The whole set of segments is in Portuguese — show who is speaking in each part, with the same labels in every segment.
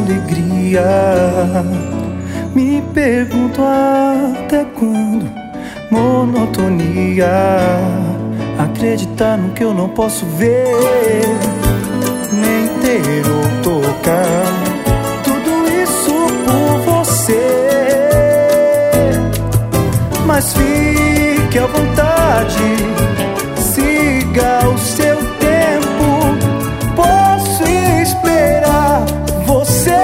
Speaker 1: alegria. Me pergunto até quando monotonia, acreditar no que eu não posso ver, nem ter ou tocar. Tudo isso por você, mas fique à vontade, siga o seu tempo. Posso esperar você.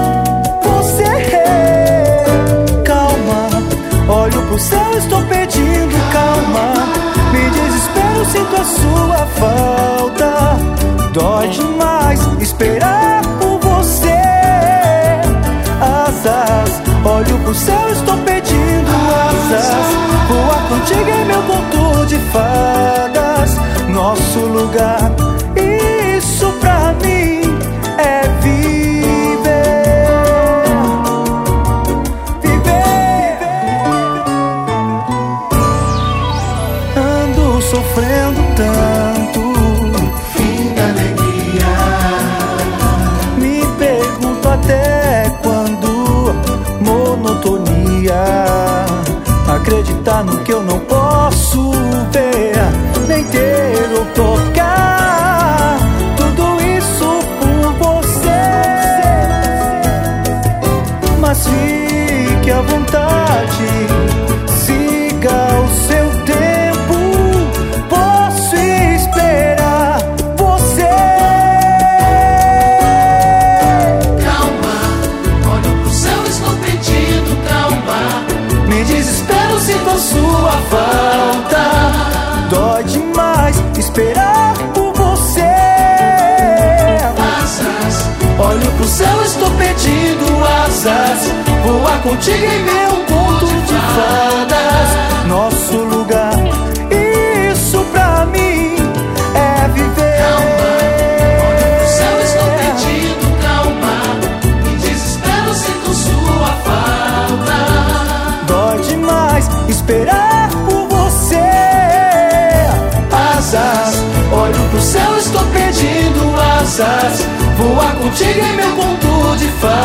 Speaker 1: Calma, olho pro céu, estou pedindo calma. Me desespero, sinto a sua falta. Dói demais esperar por você. Asas, olho pro céu, estou pedindo asas. Voar contigo é meu conto de fadas. Nosso lugar, isso pra mim é viver. Viver. Ando sofrendo tanto,
Speaker 2: Fim da alegria.
Speaker 1: me pergunto até quando monotonia, acreditar no que eu não posso ver, nem ter ou tocar. Tudo isso por você, mas fique à vontade, siga o seu tempo. Posso esperar você.
Speaker 2: Calma, olho pro céu, estou pedindo calma.
Speaker 1: Me desespero, sinto a sua falta. Dói demais esperar por você.
Speaker 2: Asas,
Speaker 1: Olho pro céu, estou pedindo asas. Voar contigo em meu conto de fadas. Nosso lugar, isso pra mim é viver.
Speaker 2: olho pro céu, estou pedindo calma. Me desespero, sinto sua falta.
Speaker 1: Dói demais esperar por você. Asas, olho pro céu, estou pedindo asas. Voar contigo em meu conto de fadas.